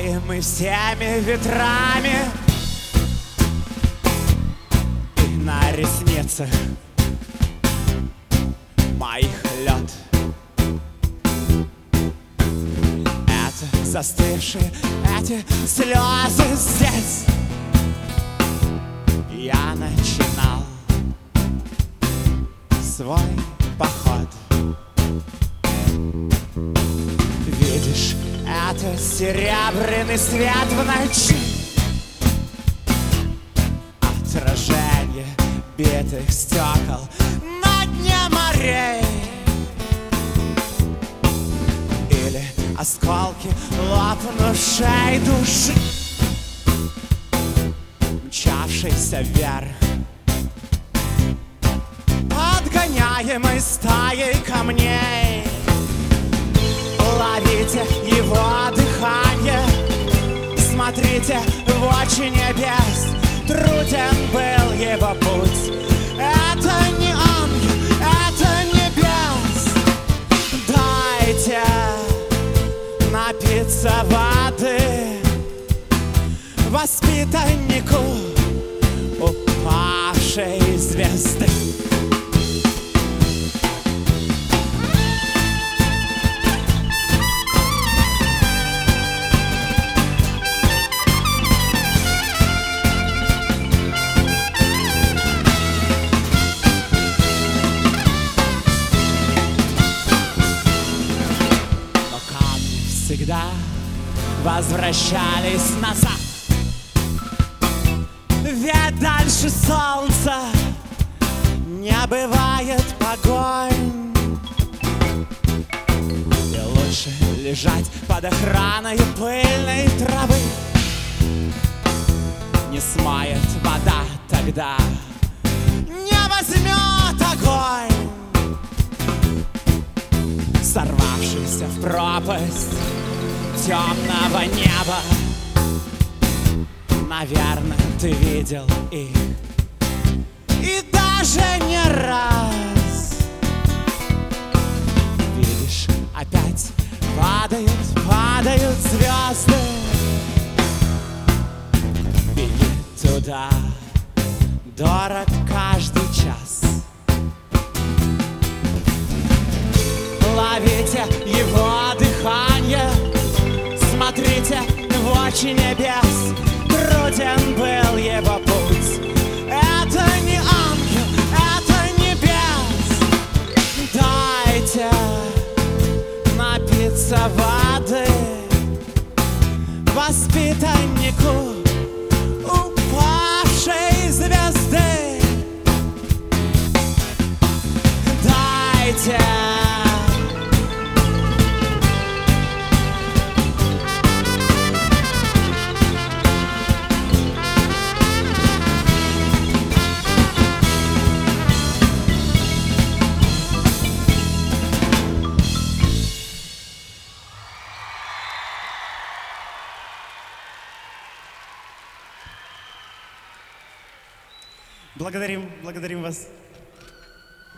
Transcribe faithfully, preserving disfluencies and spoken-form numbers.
Гоняемый всеми ветрами, и на ресницах моих лед. Это застывшие эти слезы здесь. Я начинал свой поход. Видишь, это серебряный свет в ночи, отражение битых стекол на дне морей, или осколки лопнувшей души, мчавшейся вверх, подгоняемой стаей камней. Ловите его дыхание, смотрите в очи небес. Труден был его путь. Это не ангел, это небес. Дайте напиться воды воспитаннику упавшей звезды. Всегда возвращались назад, ведь дальше солнца не бывает погонь. И лучше лежать под охраной пыльной травы. Не смоет вода тогда, не возьмет огонь. Сорвавшийся в пропасть темного неба, наверное, ты видел их, и даже не раз. Видишь, опять падают, падают звезды. Беги туда, дорог каждый час. Ловите его дыхание, смотрите в очи небес. Труден был его путь. Это не ангел, это небес. Дайте напиться воды воспитаннику упавшей звезды. Дайте. Благодарим, благодарим вас.